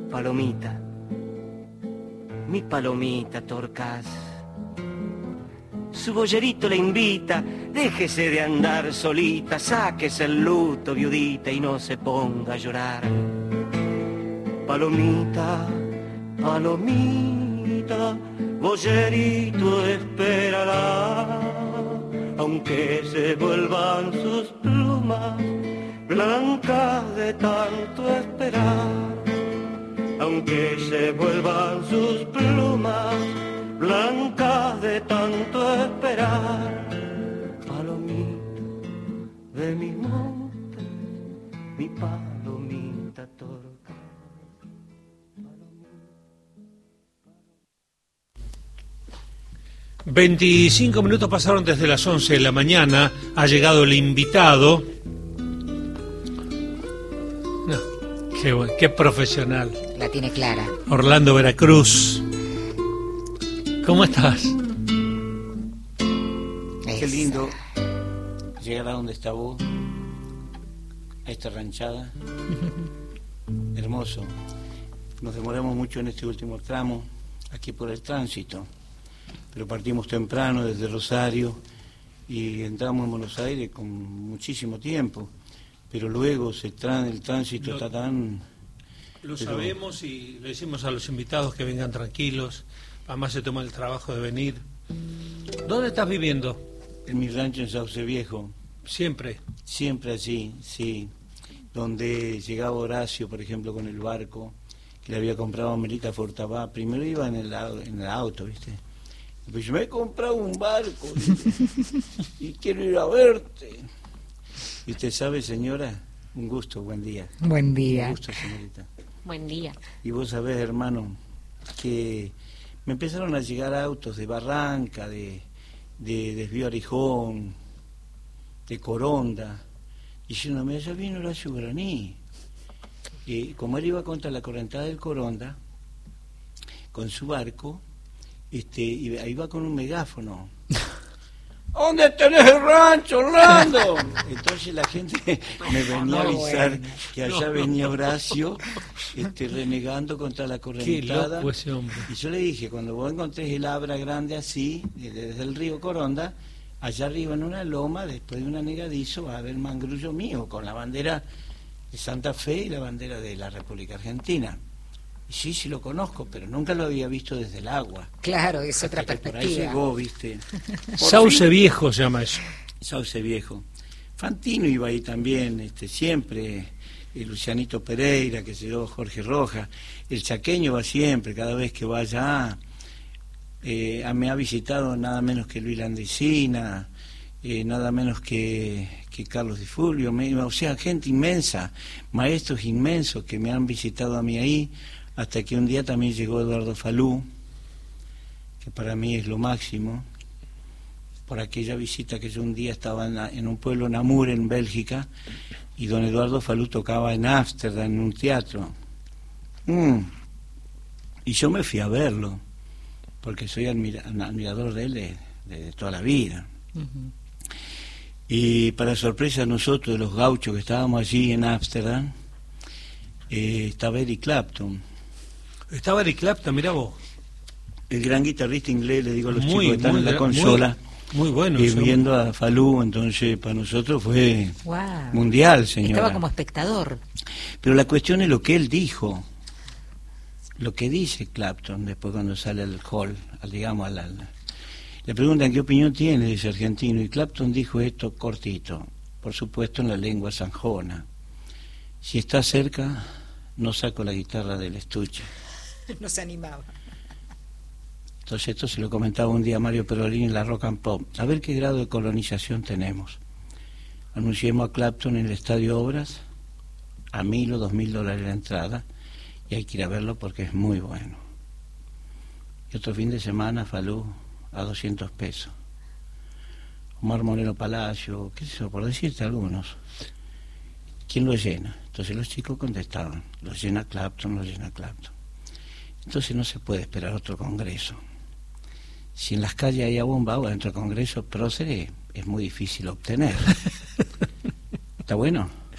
palomita, mi palomita torcaz. Su boyerito le invita, déjese de andar solita, sáquese el luto, viudita, y no se ponga a llorar. Palomita, palomita, boyerito esperará, aunque se vuelvan sus plumas blancas de tanto esperar, aunque se vuelvan sus plumas blancas de tanto esperar. Palomita de mis montes, mi palomita torca. 25 minutos pasaron desde las 11 de la mañana. Ha llegado el invitado. No, qué profesional. La tiene clara. Orlando Veracruz. ¿Cómo estás? Qué lindo llegar a donde está vos, a esta ranchada. Hermoso. Nos demoramos mucho en este último tramo, aquí por el tránsito, pero partimos temprano desde Rosario y entramos en Buenos Aires con muchísimo tiempo, pero luego el tránsito está tan... Lo sabemos y le decimos a los invitados que vengan tranquilos. Además se toma el trabajo de venir. ¿Dónde estás viviendo? En mi rancho en Sauce Viejo. ¿Siempre? Siempre así, sí. Donde llegaba Horacio, por ejemplo, con el barco que le había comprado a Melita Fortabá. Primero iba en el auto, ¿viste? Pues yo me he comprado un barco y quiero ir a verte. Y usted sabe, señora, un gusto, buen día. Buen día. Un gusto, señorita. Buen día. Y vos sabés, hermano, que me empezaron a llegar autos de Barranca, de Desvío Arijón, de Coronda, diciéndome, allá viene Horacio Guaraní. Y como él iba contra la correntada del Coronda, con su barco, iba con un megáfono. ¿Dónde tenés el rancho, Orlando? Entonces la gente me venía a avisar que allá venía Horacio renegando contra la correntada. Qué loco ese hombre. Y yo le dije, cuando vos encontrés el Abra grande así, desde el río Coronda, allá arriba en una loma, después de un anegadizo, va a haber mangrullo mío, con la bandera de Santa Fe y la bandera de la República Argentina. Y sí lo conozco, pero nunca lo había visto desde el agua. Claro, es otra Hasta que por ahí perspectiva. llegó, ¿viste? Sauce Viejo se llama eso. Sauce Viejo. Fantino iba ahí también, siempre. Lucianito Pereira, que llegó Jorge Rojas. El chaqueño va siempre, cada vez que va allá. Me ha visitado nada menos que Luis Landesina, nada menos que Carlos Di Fulvio. O sea, gente inmensa, maestros inmensos que me han visitado a mí ahí. Hasta que un día también llegó Eduardo Falú, que para mí es lo máximo, por aquella visita que yo un día estaba en un pueblo, Namur, en Bélgica, y don Eduardo Falú tocaba en Ámsterdam, en un teatro. Y yo me fui a verlo, porque soy admirador de él de toda la vida. Uh-huh. Y para sorpresa de nosotros, de los gauchos que estábamos allí en Ámsterdam, estaba Eric Clapton. Estaba Eric Clapton, mirá vos. El gran guitarrista inglés, le digo a los chicos que están en la consola. Muy bueno. Y viendo a Falú, entonces para nosotros fue mundial, señora. Estaba como espectador. Pero la cuestión es lo que él dijo. Lo que dice Clapton después cuando sale al hall, le preguntan qué opinión tiene de ese argentino, y Clapton dijo esto cortito, por supuesto en la lengua sanjona: si está cerca, no saco la guitarra del estuche. No se animaba. Entonces esto se lo comentaba un día a Mario Perolini en la Rock and Pop. A ver qué grado de colonización tenemos. Anunciemos a Clapton en el Estadio Obras, a $1.000 o $2.000 la entrada, y hay que ir a verlo porque es muy bueno. Y otro fin de semana, Falú, a $200. Omar Moreno Palacio, qué sé yo, por decirte algunos. ¿Quién lo llena? Entonces los chicos contestaban: lo llena Clapton, lo llena Clapton. Entonces no se puede esperar otro congreso. Si en las calles hay abombado dentro del congreso, próceres, es muy difícil obtener. ¿Está bueno?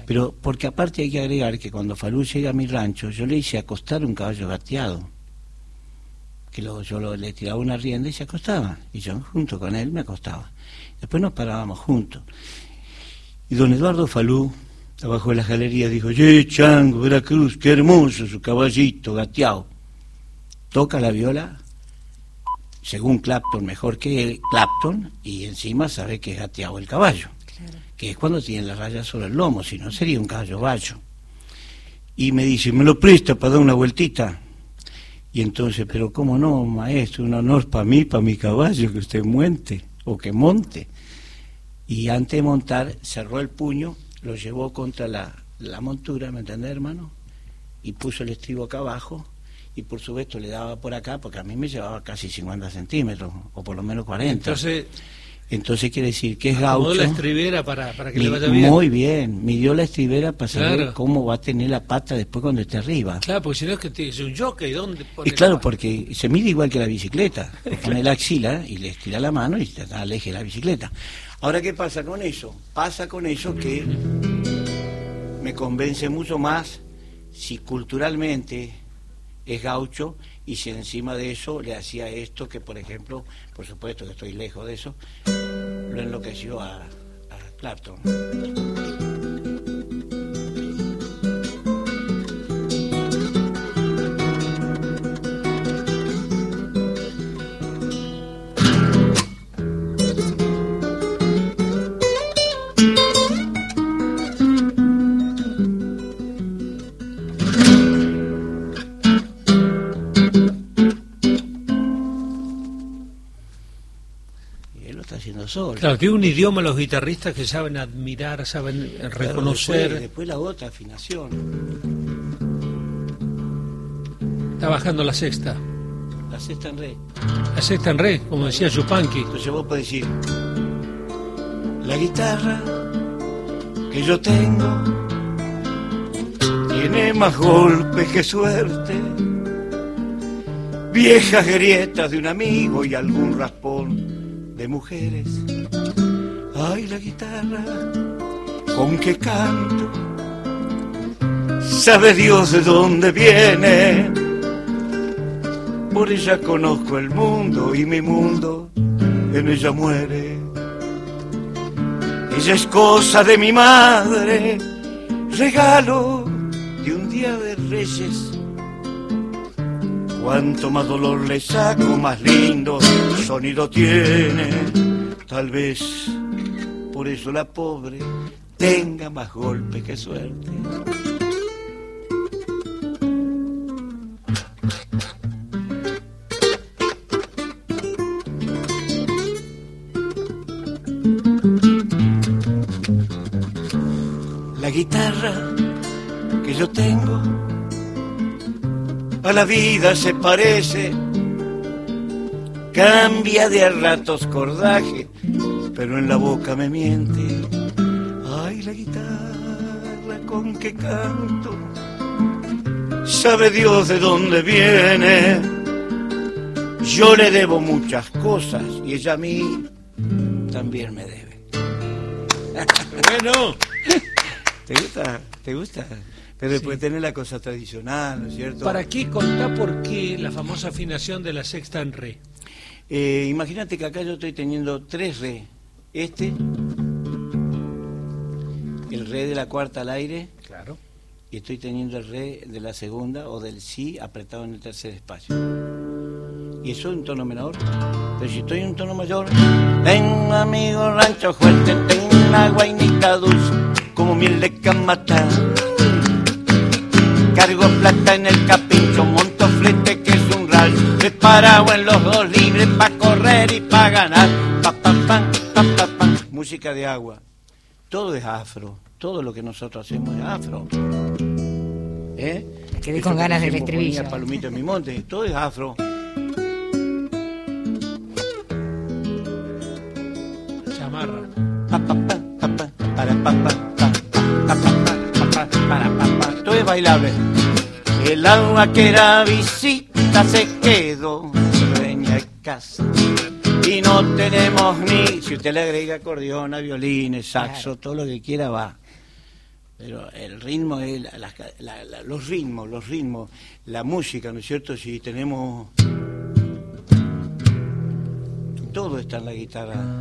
Pero porque aparte hay que agregar que cuando Falú llega a mi rancho, yo le hice acostar un caballo gateado, que le tiraba una rienda y se acostaba, y yo junto con él me acostaba. Después nos parábamos juntos. Y don Eduardo Falú, abajo de las galerías, dijo: Chango, Veracruz, qué hermoso su caballito gateado. Toca la viola, según Clapton, mejor que Clapton, y encima sabe que es gateado el caballo, claro, que es cuando tiene la raya sobre el lomo, si no sería un caballo bayo. Y me dice: ¿me lo presta para dar una vueltita? Y entonces, pero cómo no, maestro, un honor para mí, para mi caballo, que usted monte, o que monte. Y antes de montar, cerró el puño, lo llevó contra la montura, ¿me entendés, hermano? Y puso el estribo acá abajo, y por supuesto le daba por acá, porque a mí me llevaba casi 50 centímetros, o por lo menos 40. Entonces quiere decir que es gaucho. La estribera para que le vaya bien. Muy bien, midió la estribera para saber, claro, cómo va a tener la pata después cuando esté arriba. Claro, porque si no es que es un jockey, ¿dónde pone? Y claro, porque se mide igual que la bicicleta, le pone la axila y le estira la mano y está al eje de la bicicleta. Ahora, ¿qué pasa con eso? Pasa con eso que me convence mucho más si culturalmente es gaucho, y si encima de eso le hacía esto, que por ejemplo, por supuesto que estoy lejos de eso, lo enloqueció a Clapton. Solo. Claro, tiene un idioma los guitarristas que saben admirar, saben reconocer. Claro, después la otra afinación. Está bajando la sexta. La sexta en re. La sexta en re, como decía Yupanqui. Entonces vos podés decir: la guitarra que yo tengo tiene más golpes que suerte, viejas grietas de un amigo y algún raspón de mujeres. Ay, la guitarra con que canto, sabe Dios de dónde viene. Por ella conozco el mundo y mi mundo en ella muere. Ella es cosa de mi madre, regalo de un día de Reyes. Cuanto más dolor le saco, más lindo sonido tiene. Tal vez por eso la pobre tenga más golpes que suerte. La guitarra que yo tengo a la vida se parece, cambia de a ratos cordaje, pero en la boca me miente. Ay, la guitarra con que canto, sabe Dios de dónde viene. Yo le debo muchas cosas y ella a mí también me debe. Bueno, ¿Te gusta? ¿Te gusta? Pero después tenés la cosa tradicional, ¿no es cierto? ¿para qué contá por qué la famosa afinación de la sexta en re? Imagínate que acá yo estoy teniendo 3 re. El re de la cuarta al aire. Claro. Y estoy teniendo el re de la segunda o del si apretado en el tercer espacio. Y eso en tono menor. Pero si estoy en un tono mayor, tengo amigo rancho fuerte, tengo una guainita dulce como miel de camata. Cargo plata en el capincho, monto flete que es un ral, preparado en los 2 libres pa' correr y pa' ganar. Pa, pa, pam, pa, pa, pam. Música de agua. Todo es afro. Todo lo que nosotros hacemos es afro. Me quedé con ganas del estribillo. Palomito en mi monte. Todo es afro. Chamarra. Pa, pa, pa, pa, pa, para, pa, pa, pa, pa, pa, pa, pa, para, pa, pa. Todo es bailable. El agua que era visita se quedó dueña de casa. Y no tenemos ni, si usted le agrega acordeón, violines, saxo, todo lo que quiera va. Pero el ritmo es los ritmos, la música, ¿no es cierto? Si tenemos... Todo está en la guitarra.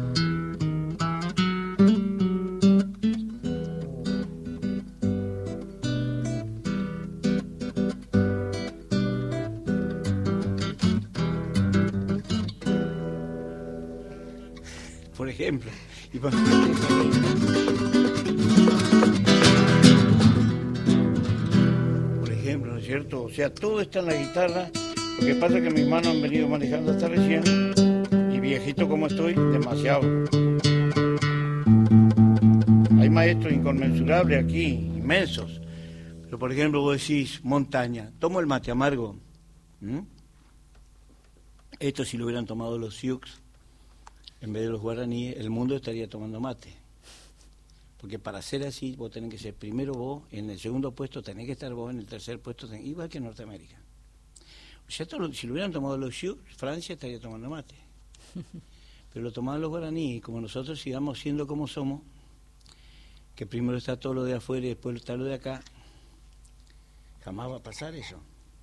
Por ejemplo, ¿no es cierto? O sea, todo está en la guitarra. Lo que pasa es que mis manos han venido manejando hasta recién, y viejito como estoy, demasiado. Hay maestros inconmensurables aquí, inmensos. Pero por ejemplo vos decís, montaña, tomo el mate amargo. Esto si lo hubieran tomado los Sioux, en vez de los guaraníes, el mundo estaría tomando mate. Porque para ser así, vos tenés que ser primero vos, en el segundo puesto tenés que estar vos, en el tercer puesto igual que en Norteamérica. O sea, si lo hubieran tomado los Sioux, Francia estaría tomando mate. Pero lo tomaban los guaraníes, y como nosotros sigamos siendo como somos, que primero está todo lo de afuera y después está lo de acá, jamás va a pasar eso.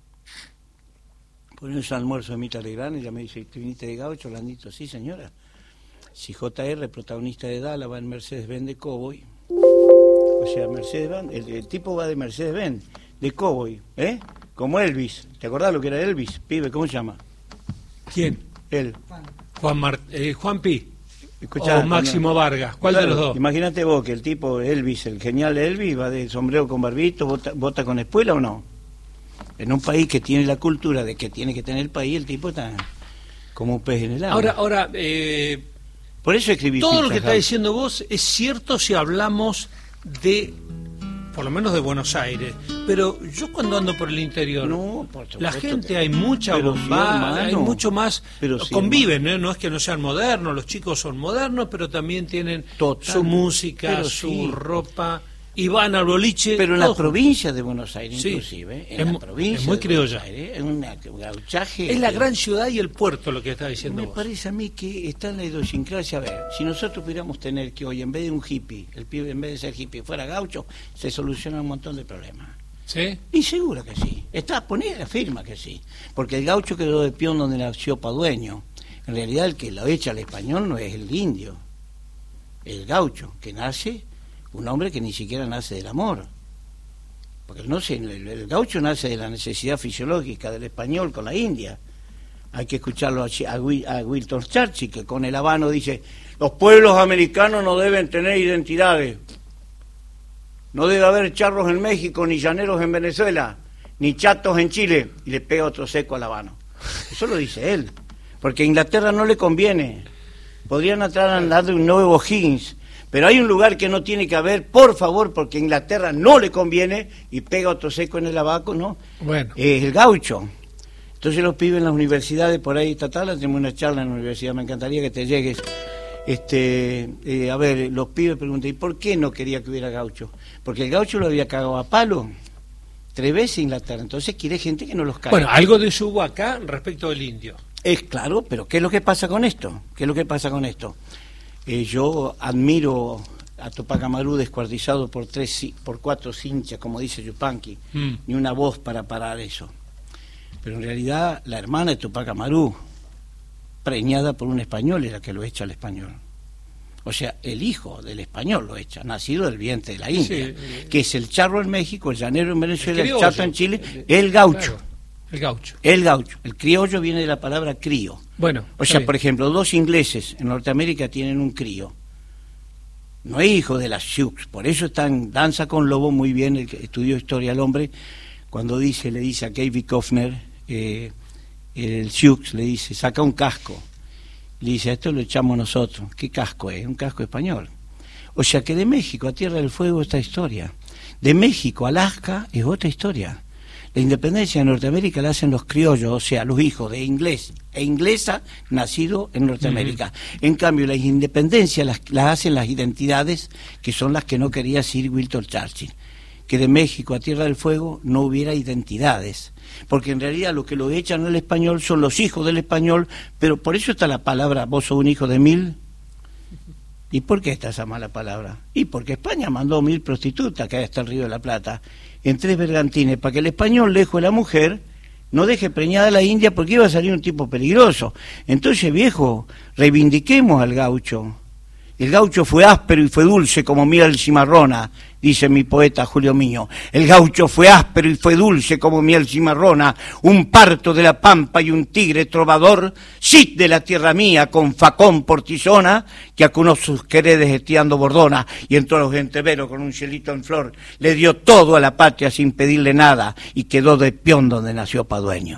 Por eso almuerzo de Mita Legrand, ella me dice, ¿te viniste de gaucho, Landito? Sí, señora. Si JR, protagonista de Dallas, va en Mercedes-Benz de Cowboy, o sea, Mercedes-Benz, el tipo va de Mercedes-Benz, de Cowboy, como Elvis. ¿Te acordás lo que era Elvis, pibe? ¿Cómo se llama? ¿Quién? Él. Juan Pi. Escuchá, o Máximo Vargas. ¿Cuál de los dos? Imagínate vos que el tipo Elvis, el genial Elvis, va de sombrero con barbito, bota con espuela o no. En un país que tiene la cultura de que tiene que tener el país, el tipo está como un pez en el agua. Ahora, por eso escribí todo Pizza lo que House. está diciendo vos es cierto si hablamos de, por lo menos de Buenos Aires, pero yo cuando ando por el interior, no, por supuesto, la gente hay mucha pero bomba, sí, hay mucho más, pero sí, conviven, no es que no sean modernos, los chicos son modernos, pero también tienen su música, pero su sí. ropa, y van al boliche. Pero en todo. la provincia de Buenos Aires, Sí, inclusive, es en la provincia es muy de criolla. Buenos Aires, es un gauchaje. Es la gran ciudad y el puerto lo que está diciendo Me vos. parece a mí que está en la idiosincrasia. A ver, si nosotros pudiéramos tener que hoy, en vez de un hippie, el pibe en vez de ser hippie fuera gaucho, se soluciona un montón de problemas. ¿Sí? Y seguro que sí. Afirma que sí. Porque el gaucho quedó de peón donde nació Padueño. En realidad el que lo echa al español no es el indio, el gaucho, que nace, un hombre que ni siquiera nace del amor. Porque no sé, el gaucho nace de la necesidad fisiológica del español con la India. Hay que escucharlo a Winston Churchill, que con el habano dice, los pueblos americanos no deben tener identidades. No debe haber charros en México, ni llaneros en Venezuela, ni chatos en Chile. Y le pega otro seco al habano. Eso lo dice él. Porque a Inglaterra no le conviene. Podrían hablar de un nuevo Higgins. Pero hay un lugar que no tiene que haber, por favor, porque a Inglaterra no le conviene, y pega otro seco en el abaco, ¿no? Bueno. El gaucho. Entonces los pibes en las universidades, por ahí estatales, tenemos una charla en la universidad, me encantaría que te llegues. A ver, los pibes preguntan, ¿y por qué no quería que hubiera gaucho? Porque el gaucho lo había cagado a palo 3 veces Inglaterra, entonces quiere gente que no los cague. Bueno, algo de eso hubo acá respecto del indio. Es claro, pero ¿qué es lo que pasa con esto? Yo admiro a Tupac Amaru descuartizado por 4 cinchas, como dice Yupanqui, ni una voz para parar eso. Pero en realidad la hermana de Tupac Amaru, preñada por un español, es la que lo echa al español. O sea, el hijo del español lo echa, nacido del vientre de la India, Sí, que es el charro en México, el llanero en Venezuela, el criollo, chato en Chile, el gaucho. Claro, el gaucho. El gaucho. El criollo viene de la palabra crío. Bueno, O sea, por ejemplo, 2 ingleses en Norteamérica tienen un crío. No es hijo de las Sioux, por eso danza con lobo muy bien, el que estudió historia del hombre, cuando le dice a Gaby Kofner, el Sioux, le dice, saca un casco. Le dice, esto lo echamos nosotros. ¿Qué casco es? Un casco español. O sea que de México a Tierra del Fuego esta historia. De México a Alaska es otra historia. La independencia de Norteamérica la hacen los criollos, o sea, los hijos de inglés e inglesa nacidos en Norteamérica. En cambio, las independencias las hacen las identidades, que son las que no quería Sir Winston Churchill. Que de México a Tierra del Fuego no hubiera identidades. Porque en realidad lo que lo echan al español son los hijos del español, pero por eso está la palabra, vos sos un hijo de 1000, ¿Y por qué está esa mala palabra? Y porque España mandó 1000 prostitutas, que hasta el Río de la Plata, en 3 bergantines, para que el español, lejos de la mujer, no deje preñada a la India, porque iba a salir un tipo peligroso. Entonces, viejo, reivindiquemos al gaucho. El gaucho fue áspero y fue dulce como miel cimarrona, dice mi poeta Julio Miño. El gaucho fue áspero y fue dulce como miel cimarrona, un parto de la pampa y un tigre trovador, Cid de la tierra mía con facón por tizona, que acunó sus queredes estiando bordona, y entró a los genteveros con un cielito en flor, le dio todo a la patria sin pedirle nada, y quedó de peón donde nació Padueño.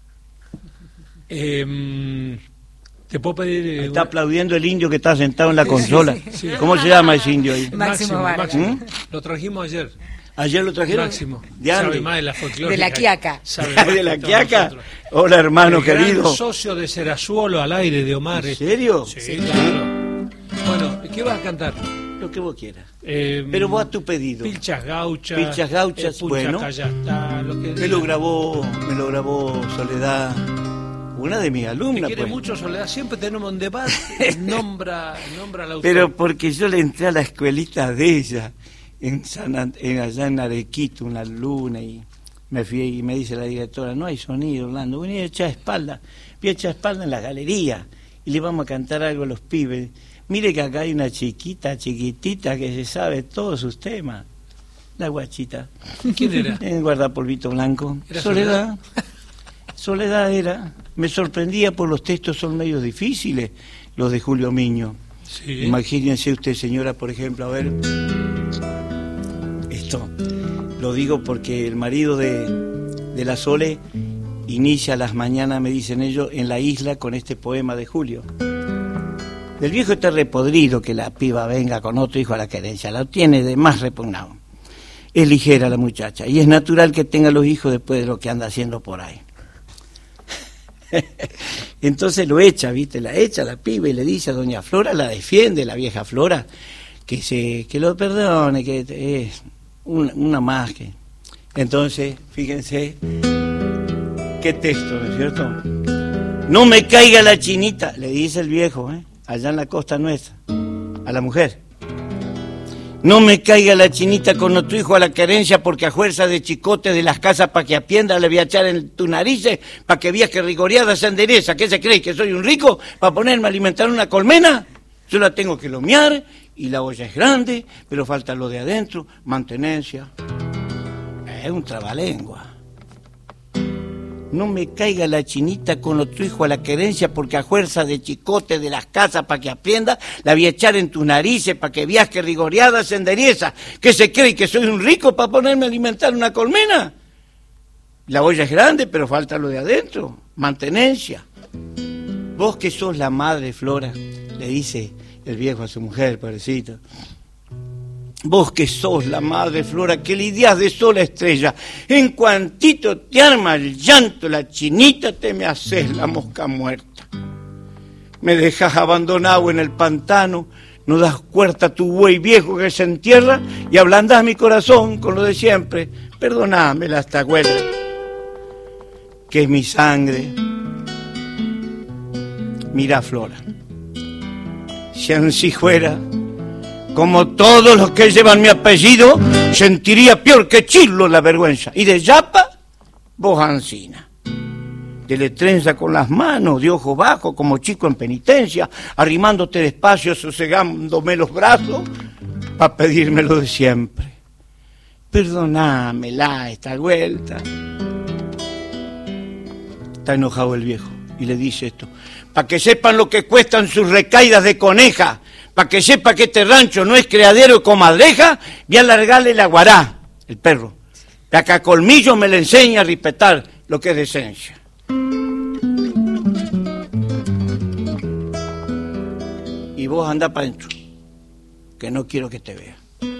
¿Te puedo pedir...? Está aplaudiendo el indio que está sentado en la consola. Sí. ¿Cómo se llama ese indio ahí? Máximo Vargas. Lo trajimos ayer. ¿Ayer lo trajeron? Máximo. ¿De dónde? Sabe más de la folclórica. De la Quiaca. Sabe más ¿De la que todos Quiaca? nosotros. Hola, hermano El querido. gran socio de Serazuolo al aire de Omar. ¿En serio? Sí, claro. Bueno, ¿qué vas a cantar? Lo que vos quieras. Pero vos a tu pedido. Pilchas gauchas. Pilchas gauchas, bueno. Ya está, lo que Me lo grabó Soledad, una de mis Te alumnas. quiere Pues. mucho Soledad, siempre tenemos un debate, nombra al autor. Pero porque yo le entré a la escuelita de ella, allá en Arequito, una luna, y me fui y me dice la directora, no hay sonido, Orlando, voy a echar espalda en la galería, y le vamos a cantar algo a los pibes. Mire que acá hay una chiquitita, que se sabe todos sus temas. La guachita. ¿Quién era? En guardapolvito blanco. ¿Era Soledad. Soledad era. Me sorprendía por los textos, son medios difíciles, los de Julio Miño. Sí. Imagínense usted, señora, por ejemplo, a ver, esto, lo digo porque el marido de la Sole inicia las mañanas, me dicen ellos, en la isla con este poema de Julio. Del viejo está repodrido que la piba venga con otro hijo a la querencia, la tiene de más repugnado. Es ligera la muchacha y es natural que tenga los hijos después de lo que anda haciendo por ahí. Entonces lo echa, ¿viste? La echa la piba y le dice a doña Flora, la defiende la vieja Flora, que lo perdone, que es una más que... Entonces, fíjense, qué texto, ¿no es cierto? No me caiga la chinita, le dice el viejo, allá en la costa nuestra, a la mujer. No me caiga la chinita con otro hijo a la querencia, porque a fuerza de chicotes de las casas pa' que apienda le voy a echar en tus narices pa' que veas que rigoreada se endereza. ¿Qué se cree? ¿Que soy un rico para ponerme a alimentar una colmena? Yo la tengo que lomear y la olla es grande, pero falta lo de adentro, mantenencia. Es un trabalengua. No me caiga la chinita con otro hijo a la querencia, porque a fuerza de chicote de las casas para que aprenda, la voy a echar en tus narices para que veas que rigoreada se endereza. ¿Qué se cree? ¿Que soy un rico para ponerme a alimentar una colmena? La olla es grande, pero falta lo de adentro, mantenencia. Vos que sos la madre, Flora, le dice el viejo a su mujer, pobrecita. Vos que sos la madre, Flora, que lidias de sola estrella, en cuantito te arma el llanto la chinita, te me haces la mosca muerta. Me dejas abandonado en el pantano, no das cuerda a tu buey viejo que se entierra y ablandás mi corazón con lo de siempre. Perdoname la astagüela, que es mi sangre. Mira, Flora, si ansí fuera, como todos los que llevan mi apellido, sentiría peor que Chilo la vergüenza. Y de Yapa, vos ansina. De letrenza con las manos, de ojo bajo, como chico en penitencia, arrimándote despacio, sosegándome los brazos, para pedirme lo de siempre. Perdonámela esta vuelta. Está enojado el viejo y le dice esto. Para que sepan lo que cuestan sus recaídas de coneja, para que sepa que este rancho no es criadero de comadreja, voy a largarle la guará, el perro. Para que a colmillo me le enseñe a respetar lo que es decencia. Y vos andá para adentro, que no quiero que te vea.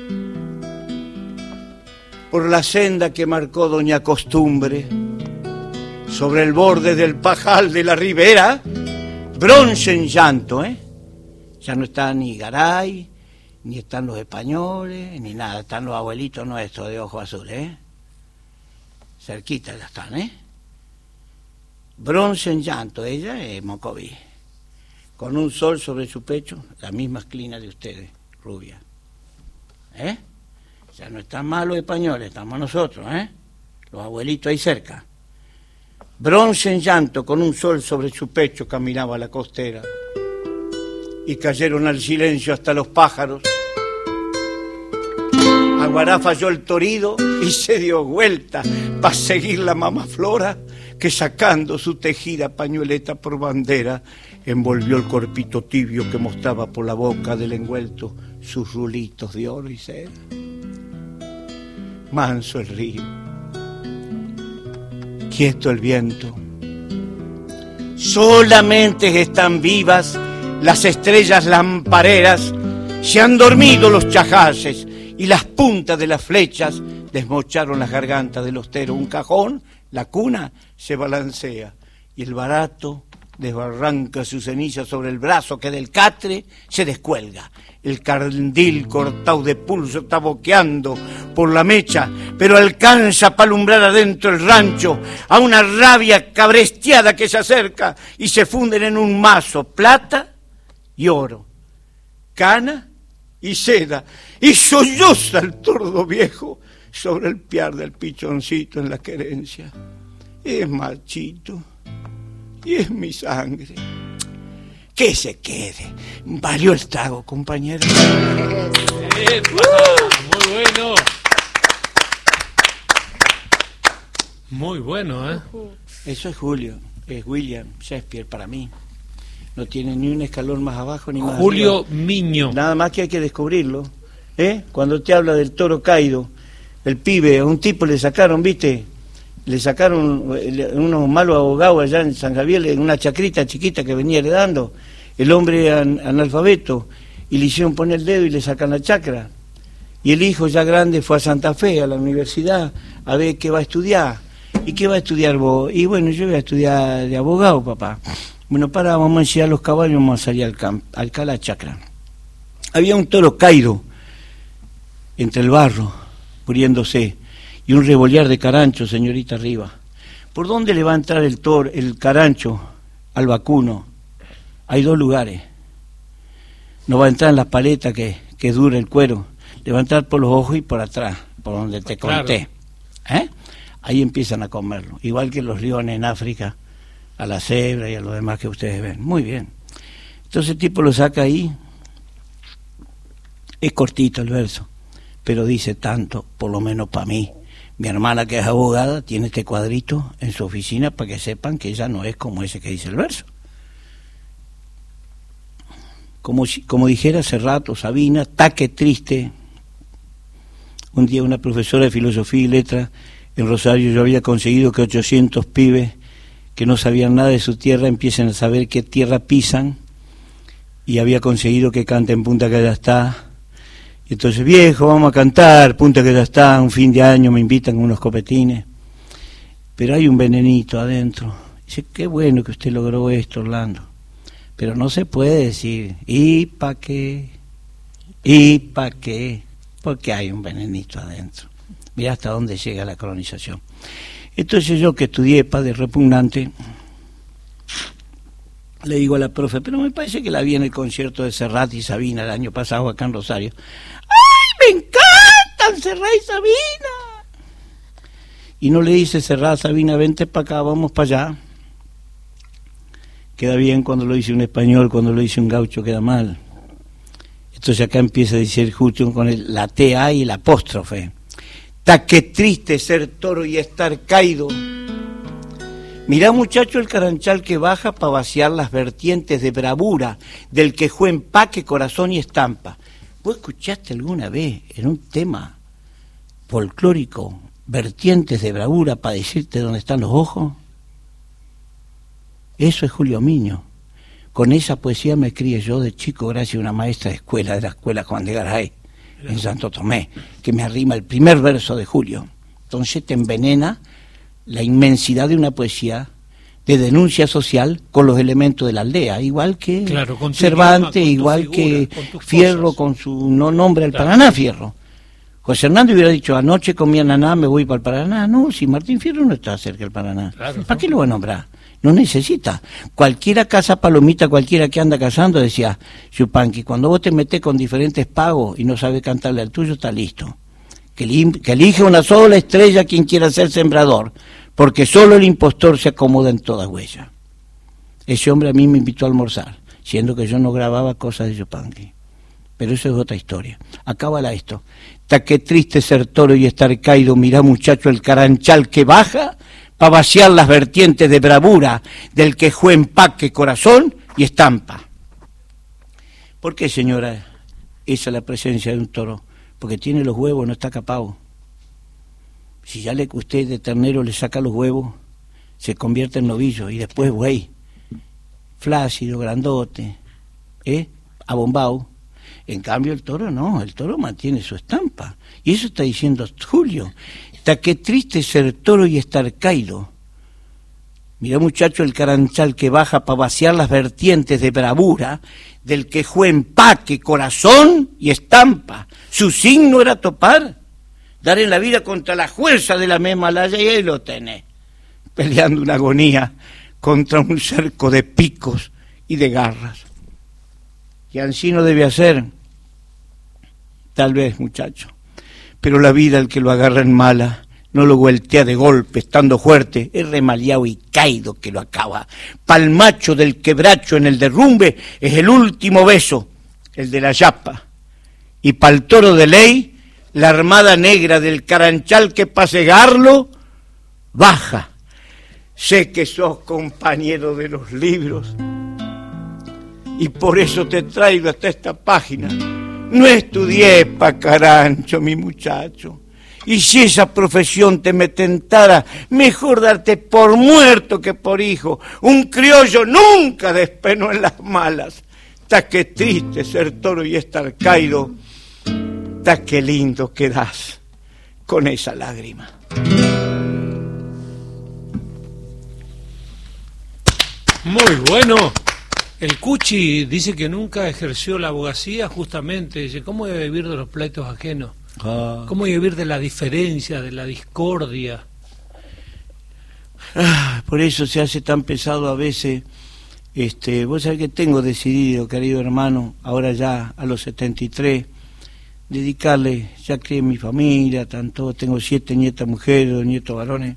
Por la senda que marcó doña Costumbre, sobre el borde del pajal de la ribera, bronce en llanto, Ya no está ni Garay, ni están los españoles, ni nada. Están los abuelitos nuestros de ojos azules, Cerquita ya están, Bronce en llanto, ella es Mocoví. con un sol sobre su pecho, la misma esquina de ustedes, rubia. Ya no están más los españoles, estamos nosotros, los abuelitos ahí cerca. Bronce en llanto, con un sol sobre su pecho, caminaba la costera. Y cayeron al silencio hasta los pájaros. Aguará falló el torido y se dio vuelta para seguir la mamá Flora, que sacando su tejida pañueleta por bandera, envolvió el corpito tibio que mostraba por la boca del envuelto sus rulitos de oro y seda. Manso el río, quieto el viento, solamente están vivas las estrellas lampareras, se han dormido los chajaces y las puntas de las flechas desmocharon las gargantas del ostero. Un cajón, la cuna, se balancea y el barato desbarranca su ceniza sobre el brazo que del catre se descuelga. El candil cortado de pulso está boqueando por la mecha, pero alcanza para alumbrar adentro el rancho a una rabia cabresteada que se acerca y se funden en un mazo plata y oro, cana y seda, y solloza el tordo viejo sobre el piar del pichoncito en la querencia. Es machito y es mi sangre. Que se quede. Valió el trago, compañero. ¡Epa! Muy bueno. Muy bueno, ¿eh? Eso es Julio, es William Shakespeare para mí. No tiene ni un escalón más abajo ni más Julio arriba. Miño. Nada más que hay que descubrirlo. Cuando te habla del toro caído, el pibe, a un tipo le sacaron, ¿viste? Le sacaron unos malos abogados allá en San Javier, en una chacrita chiquita que venía heredando, el hombre analfabeto, y le hicieron poner el dedo y le sacan la chacra. Y el hijo ya grande fue a Santa Fe, a la universidad, a ver qué va a estudiar. ¿Y qué va a estudiar vos? Y bueno, yo voy a estudiar de abogado, papá. Bueno, vamos a enseñar los caballos, vamos a salir al la chacra. Había un toro caído entre el barro, muriéndose, y un revolear de carancho, señorita arriba. ¿Por dónde le va a entrar el carancho al vacuno? Hay dos lugares. No va a entrar en la paleta que dura el cuero, le va a entrar por los ojos y por atrás, por donde te conté. Ahí empiezan a comerlo, igual que los leones en África, a la cebra y a lo demás que ustedes ven. Muy bien. Entonces el tipo lo saca ahí, es cortito el verso, pero dice tanto, por lo menos para mí. Mi hermana, que es abogada, tiene este cuadrito en su oficina para que sepan que ella no es como ese que dice el verso. Como dijera hace rato Sabina, taque triste. Un día una profesora de filosofía y letras en Rosario, yo había conseguido que 800 pibes que no sabían nada de su tierra empiecen a saber qué tierra pisan, y había conseguido que canten Punta que ya está. Y entonces, viejo, vamos a cantar Punta que ya está, un fin de año me invitan con unos copetines, pero hay un venenito adentro. Dice, qué bueno que usted logró esto, Orlando, pero no se puede decir, ¿y pa' qué? ¿Y pa' qué? Porque hay un venenito adentro. Mirá hasta dónde llega la colonización. Entonces yo, que estudié padre repugnante, le digo a la profe, pero me parece que la vi en el concierto de Serrat y Sabina el año pasado acá en Rosario. ¡Ay, me encantan Serrat y Sabina! Y no le dice Serrat, Sabina, vente para acá, vamos para allá. Queda bien cuando lo dice un español, cuando lo dice un gaucho queda mal. Entonces acá empieza a decir justo con la TA y el apóstrofe. Ta qué triste ser toro y estar caído. Mirá, muchacho, el caranchal que baja para vaciar las vertientes de bravura del que fue empaque, corazón y estampa. ¿Vos escuchaste alguna vez en un tema folclórico vertientes de bravura para decirte dónde están los ojos? Eso es Julio Miño. Con esa poesía me crié yo de chico gracias a una maestra de escuela, de la escuela Juan de Garay, en Santo Tomé, que me arrima el primer verso de Julio. Entonces te envenena la inmensidad de una poesía de denuncia social con los elementos de la aldea, igual que Cervantes, igual que Fierro con su nombre al Paraná Fierro. José Hernando hubiera dicho, anoche comí ananá, me voy para el Paraná. No, si Martín Fierro no está cerca del Paraná. Claro, ¿Para qué lo va a nombrar? No necesita. Cualquiera casa palomita, cualquiera que anda cazando, decía Yupanqui, cuando vos te metés con diferentes pagos y no sabes cantarle al tuyo, está listo. Que elige una sola estrella quien quiera ser sembrador, porque solo el impostor se acomoda en toda huella. Ese hombre a mí me invitó a almorzar, siendo que yo no grababa cosas de Yupanqui. Pero eso es otra historia. Acábala esto. Ta qué triste ser toro y estar caído, mirá muchacho el caranchal que baja para vaciar las vertientes de bravura del que jue empaque corazón y estampa. ¿Por qué, señora, esa es la presencia de un toro? Porque tiene los huevos, no está capado. Si ya usted de ternero le saca los huevos, se convierte en novillo y después buey, flácido, grandote, abombado. En cambio el toro no, el toro mantiene su estampa. Y eso está diciendo Julio. Ta qué triste ser toro y estar caído. Mirá muchacho el caranchal que baja para vaciar las vertientes de bravura del que jue empaque, corazón y estampa. Su signo era topar, dar en la vida contra la fuerza de la Memalaya, y ahí lo tenés, peleando una agonía contra un cerco de picos y de garras. Y ansí no debe hacer, tal vez, muchacho, pero la vida el que lo agarra en mala no lo vueltea de golpe, estando fuerte, es remaliado y caído que lo acaba. Pa'l macho del quebracho en el derrumbe es el último beso, el de la yapa. Y pa'l toro de ley, la armada negra del caranchal que pa' cegarlo, baja. Sé que sos compañero de los libros y por eso te traigo hasta esta página. No estudié pa' carancho, mi muchacho. Y si esa profesión te me tentara, mejor darte por muerto que por hijo. Un criollo nunca despenó en las malas. Ta qué triste ser toro y estar caído. Ta qué lindo quedás con esa lágrima. Muy bueno. El Cuchi dice que nunca ejerció la abogacía, justamente. Dice, ¿cómo debe vivir de los pleitos ajenos? ¿Cómo vivir de la diferencia, de la discordia? Por eso se hace tan pesado a veces. Vos sabés que tengo decidido, querido hermano, ahora ya a los 73, dedicarle, ya crié mi familia, tanto, tengo 7 nietas mujeres, 2 nietos varones,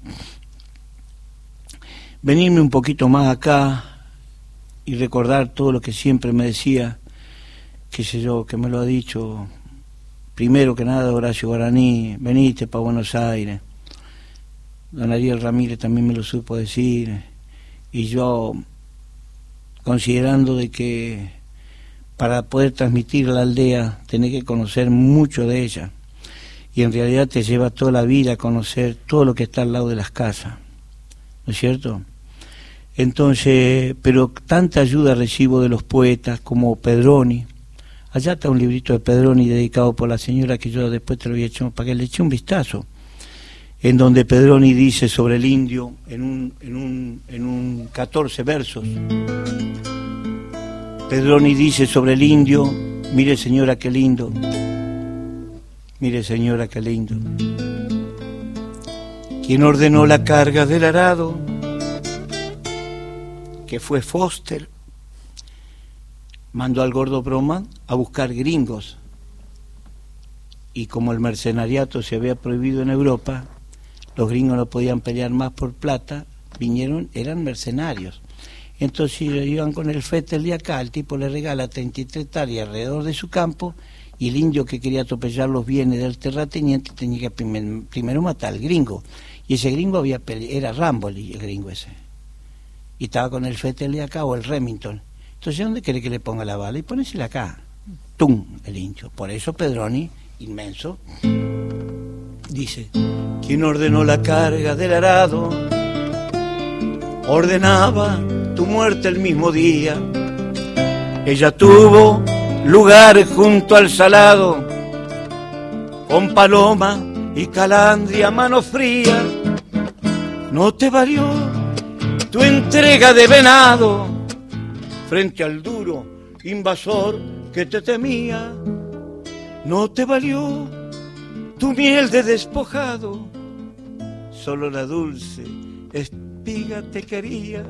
venirme un poquito más acá y recordar todo lo que siempre me decía, qué sé yo, que me lo ha dicho. Primero que nada, Horacio Guaraní, veniste para Buenos Aires. Don Ariel Ramírez también me lo supo decir. Y yo, considerando de que para poder transmitir a la aldea, tenés que conocer mucho de ella. Y en realidad te lleva toda la vida a conocer todo lo que está al lado de las casas. ¿No es cierto? Entonces, pero tanta ayuda recibo de los poetas como Pedroni. Allá está un librito de Pedroni dedicado por la señora que yo después te lo había hecho para que le eche un vistazo, en donde Pedroni dice sobre el indio en un 14 versos. Pedroni dice sobre el indio, mire señora qué lindo, mire señora qué lindo. Quien ordenó la carga del arado, que fue Foster, mandó al gordo Broman a buscar gringos, y como el mercenariato se había prohibido en Europa, los gringos no podían pelear más por plata, vinieron, eran mercenarios. Entonces iban con el Fettel de acá, el tipo le regala 33 hectáreas alrededor de su campo, y el indio que quería atropellar los bienes del terrateniente tenía que primero matar al gringo, y ese gringo era Rambo, el gringo ese, y estaba con el Fettel de acá o el Remington. Entonces, ¿dónde quiere que le ponga la bala? Y ponésela acá. ¡Tum! El indio. Por eso Pedroni, inmenso, dice, quien ordenó la carga del arado, ordenaba tu muerte el mismo día. Ella tuvo lugar junto al salado, con paloma y calandria a mano fría. No te valió tu entrega de venado frente al duro invasor que te temía. No te valió tu miel de despojado, solo la dulce espiga te quería.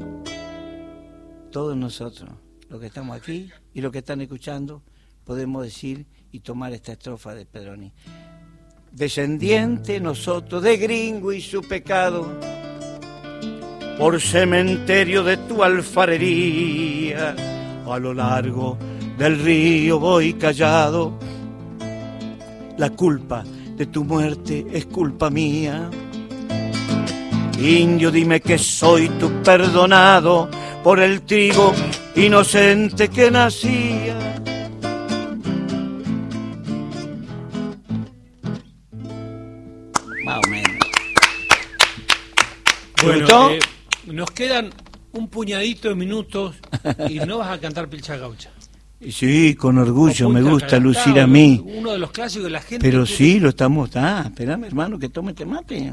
Todos nosotros, los que estamos aquí y los que están escuchando, podemos decir y tomar esta estrofa de Pedroni. Descendiente nosotros de gringo y su pecado, por cementerio de tu alfarería, a lo largo del río voy callado. La culpa de tu muerte es culpa mía. Indio, dime que soy tu perdonado por el trigo inocente que nacía. Más o menos. Bueno, nos quedan un puñadito de minutos y no vas a cantar Pilcha Gaucha. Sí, con orgullo, me gusta lucir a mí. Uno de los clásicos de la gente. Pero sí, lo estamos... espérame, hermano, que tome este mate.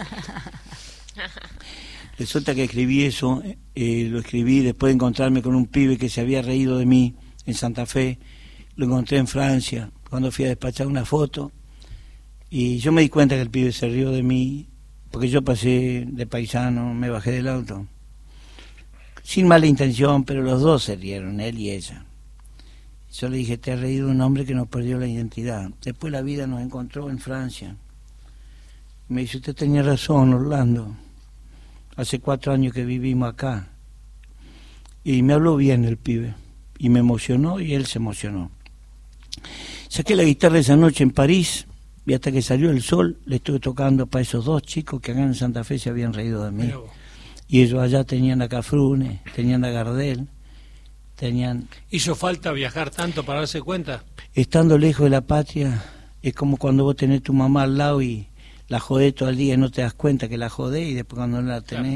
Resulta que escribí eso, lo escribí después de encontrarme con un pibe que se había reído de mí en Santa Fe. Lo encontré en Francia, cuando fui a despachar una foto. Y yo me di cuenta que el pibe se rió de mí, porque yo pasé de paisano, me bajé del auto. Sin mala intención, pero los dos se rieron, él y ella. Yo le dije, te has reído de un hombre que nos perdió la identidad. Después la vida nos encontró en Francia. Me dice, usted tenía razón, Orlando. Hace 4 años que vivimos acá. Y me habló bien el pibe. Y me emocionó y él se emocionó. Saqué la guitarra esa noche en París y hasta que salió el sol le estuve tocando para esos 2 chicos que acá en Santa Fe se habían reído de mí. Y ellos allá tenían a Cafrune, tenían a Gardel. ¿Hizo falta viajar tanto para darse cuenta? Estando lejos de la patria, es como cuando vos tenés tu mamá al lado y la jodés todo el día y no te das cuenta que la jodés, y después cuando no la tenés...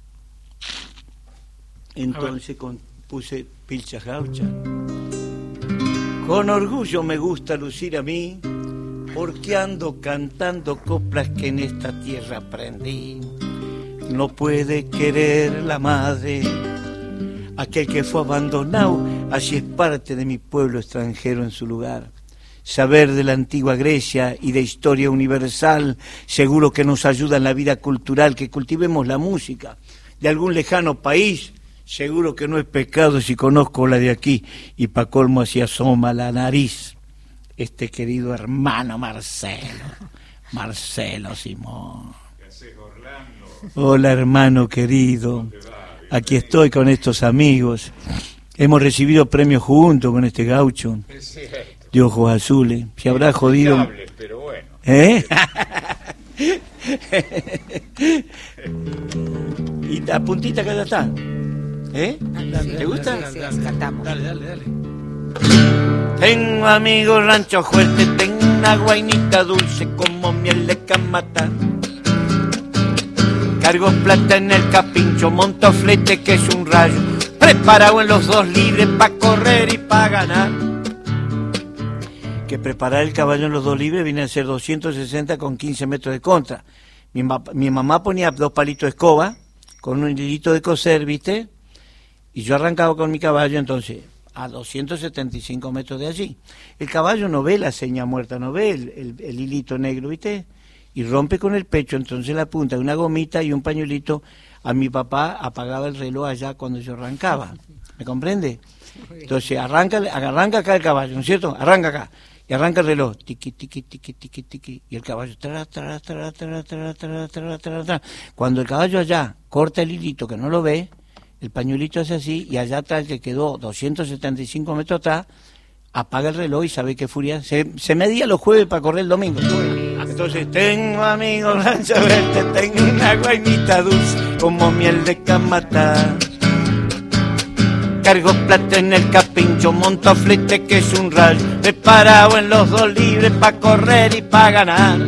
Claro. Entonces puse Pilcha Gaucha. Con orgullo me gusta lucir a mí, porque ando cantando coplas que en esta tierra aprendí. No puede querer la madre aquel que fue abandonado, así es parte de mi pueblo extranjero en su lugar. Saber de la antigua Grecia y de historia universal, seguro que nos ayuda en la vida cultural, que cultivemos la música de algún lejano país, seguro que no es pecado si conozco la de aquí, y pa' colmo así asoma la nariz este querido hermano Marcelo Simón. ¿Qué haces, Orlando? Hola, hermano querido. Aquí estoy con estos amigos. Hemos recibido premios juntos con este gaucho de ojos azules. Se habrá jodido. Pero bueno. Y la puntita que ya está. ¿Te gusta? Cantamos. Dale. Tengo amigos rancho fuerte, tengo una guainita dulce como miel de camata. Cargo plata en el capincho, monto flete que es un rayo, preparado en los 2 libres pa' correr y pa' ganar. Que preparar el caballo en los 2 libres viene a ser 260 con 15 metros de contra. Mi mamá ponía 2 palitos de escoba con un hilito de coser, ¿viste? Y yo arrancaba con mi caballo entonces a 275 metros de allí. El caballo no ve la seña muerta, no ve el hilito negro, ¿viste? Y rompe con el pecho, entonces la punta de una gomita y un pañuelito. A mi papá apagaba el reloj allá cuando yo arrancaba, ¿me comprende? Entonces arranca acá el caballo, ¿no es cierto? Arranca acá, y arranca el reloj, tiqui, tiqui, tiqui, tiqui, tiqui, y el caballo, cuando el caballo allá corta el hilito que no lo ve, el pañuelito hace así, y allá atrás que quedó 275 metros atrás, apaga el reloj y sabe qué furia. Se medía los jueves para correr el domingo. Entonces tengo amigos rancho verde, tengo una guainita dulce como miel de camata. Cargo plata en el capincho, monto flete que es un rayo, preparado en los 2 libres pa' correr y pa' ganar.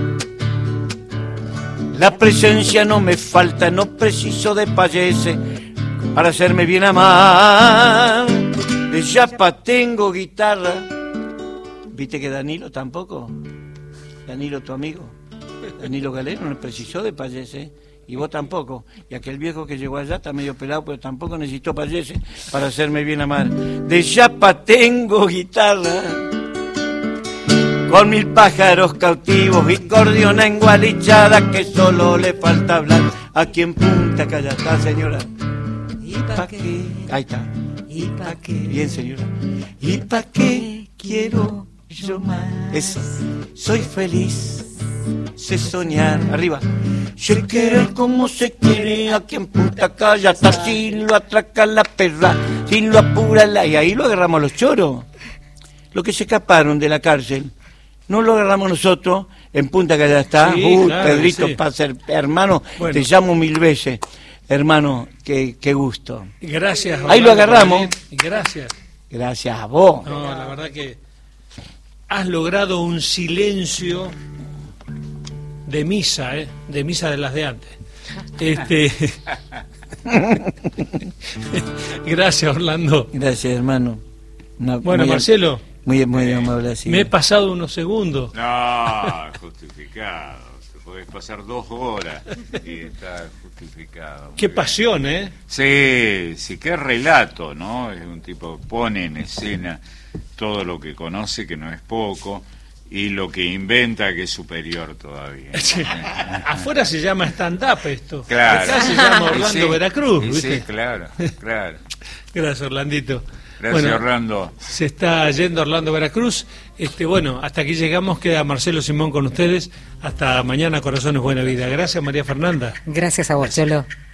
La presencia no me falta, no preciso de payese para hacerme bien amar. De yapa tengo guitarra. ¿Viste que Danilo tampoco? Danilo, tu amigo, Danilo Galeno, no precisó de payese, y vos tampoco. Y aquel viejo que llegó allá está medio pelado, pero tampoco necesitó payese para hacerme bien amar. De yapa tengo guitarra, con 1000 pájaros cautivos y cordiona engualichada que solo le falta hablar. Aquí en Punta Calla está, señora. ¿Y pa' qué? Ahí está. ¿Y pa' qué? Bien, señora. ¿Y pa' qué quiero yo más? Eso. Soy feliz, sé soñar. Arriba. Sé querer como se quiere aquí en Punta Calla. Hasta si lo atraca la perra, si lo apura la... Y ahí lo agarramos a los choros. Los que se escaparon de la cárcel. No lo agarramos nosotros. En Punta Calla está. Sí, claro, Pedrito, sí. para ser hermano, Bueno. te llamo 1000 veces. Hermano, qué gusto. Gracias. Ahí lo Orlando, agarramos. también. Gracias. Gracias a vos. No, la verdad que has logrado un silencio de misa, de misa de las de antes. Gracias, Orlando. Gracias, hermano. Bueno, Marcelo, Muy amable. Así. me he pasado unos segundos. No, justificado. Podés pasar 2 horas y está justificado. Muy Qué bien. pasión, ¿eh? Sí, qué relato, ¿no? Es un tipo que pone en escena todo lo que conoce, que no es poco, y lo que inventa, que es superior todavía. Sí. Afuera se llama stand-up esto. Claro. Acá se llama Orlando Sí, Veracruz, sí, ¿viste? claro. Gracias, Orlandito. Gracias, Bueno, Orlando. se está yendo Orlando Veracruz. Bueno, hasta aquí llegamos. Queda Marcelo Simón con ustedes. Hasta mañana, Corazones Buena Vida. Gracias, María Fernanda. Gracias a vos, Cholo.